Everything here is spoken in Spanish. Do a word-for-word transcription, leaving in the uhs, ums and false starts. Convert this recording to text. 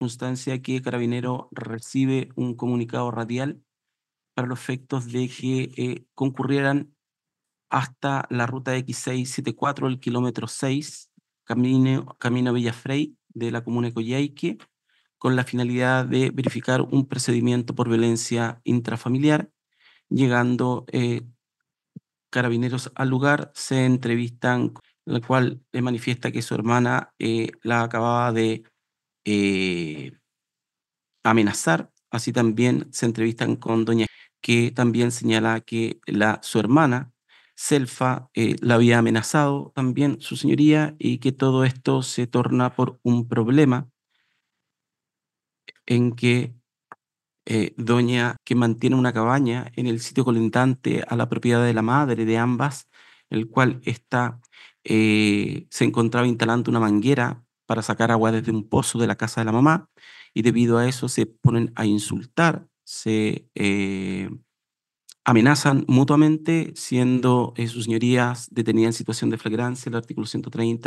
circunstancia que Carabinero recibe un comunicado radial para los efectos de que eh, concurrieran hasta la ruta equis seiscientos setenta y cuatro, el kilómetro seis, camino, camino Villafrey de la comuna de Coyhaique, con la finalidad de verificar un procedimiento por violencia intrafamiliar. Llegando eh, Carabineros al lugar, se entrevistan, en la cual le manifiesta que su hermana eh, la acababa de eh, amenazar. Así también se entrevistan con doña, que también señala que la, su hermana, Selfa, eh, la había amenazado también su señoría, y que todo esto se torna por un problema en que eh, doña, que mantiene una cabaña en el sitio colindante a la propiedad de la madre de ambas, el cual está, eh, se encontraba instalando una manguera para sacar agua desde un pozo de la casa de la mamá, y debido a eso se ponen a insultar, se eh, amenazan mutuamente, siendo eh, sus señorías detenidas en situación de flagrancia, el artículo ciento treinta